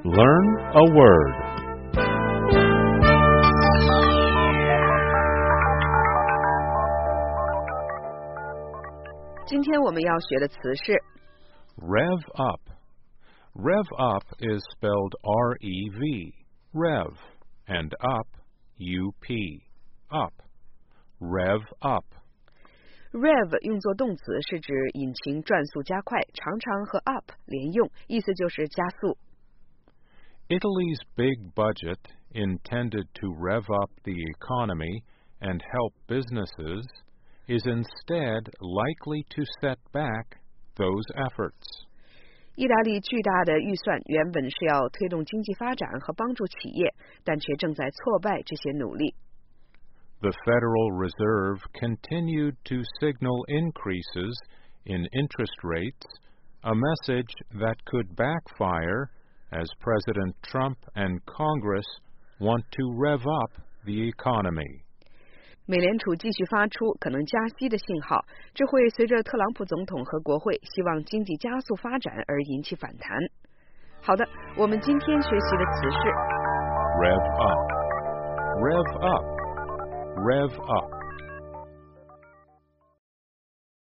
Learn a word. 今天我们要学的词是 Rev up. Rev up is spelled R-E-V, rev, and up, U-P, up. Rev up. Rev 用作动词是指引擎转速加快，常常和 up 连用，意思就是加速。 Italy's big budget, intended to rev up the economy and help businesses, is instead likely to set back those efforts. 意大利巨大的预算原本是要推动经济发展和帮助企业，但却正在挫败这些努力。 The Federal Reserve continued to signal increases in interest rates, a message that could backfire as President Trump and Congress want to rev up the economy. 美联储继续发出可能加息的信号，这会随着特朗普总统和国会希望经济加速发展而引起反弹。好的，我们今天学习的词是 Rev up. Rev up. Rev up.